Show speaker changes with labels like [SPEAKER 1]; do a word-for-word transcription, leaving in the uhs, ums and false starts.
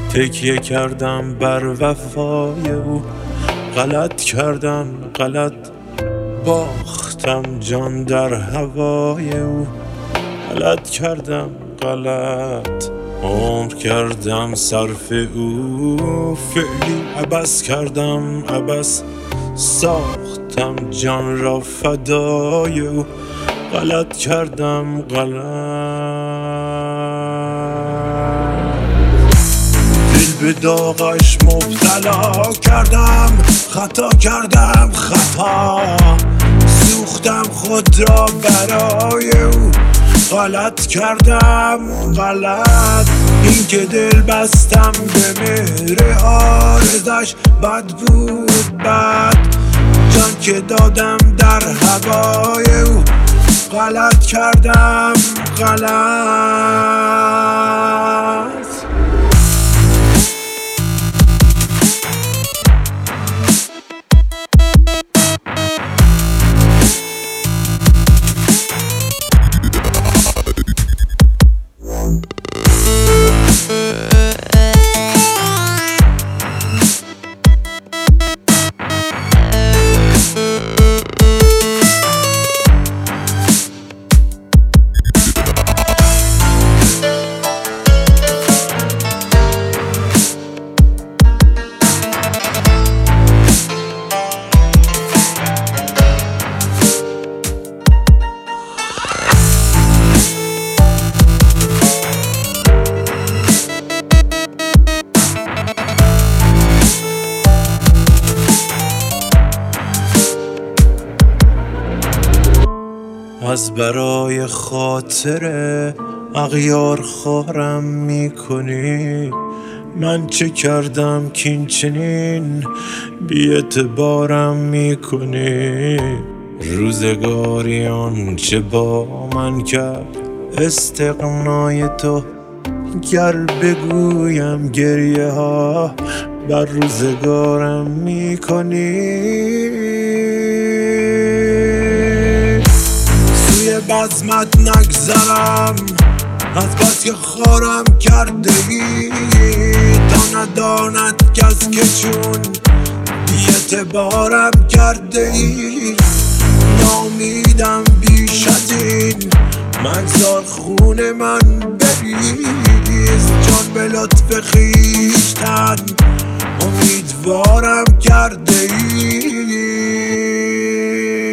[SPEAKER 1] تکیه کردم بر وفای او، غلط کردم غلط باختم جان در هوای او، غلط کردم غلط عمر کردم صرف او، فعلی عبث کردم عبث ساختم جان را فدای او، غلط کردم غلط دل به داغش مبتلا کردم، خطا کردم خطا سوختم خود را برای او، غلط کردم غلط این که دل بستم به مهر عارضش بد بود بد، جان که دادم در هوای او، غلط کردم غلط. از برای خاطر اغیار خارم میکنی، من چه کردم که این چنین بی اعتبارم میکنی، روزگاری آن چه با من کرد استغنای تو، گر بگویم گریه ها بر روزگارم میکنی، بزمت نگذرم از بس که خارم کرده ای، تا نداند کس که چون بی اعتبارم کرده ای، نامیدم بیش از این مگذار خون من بریز، جان به لطف خویشتن امیدوارم کرده ای.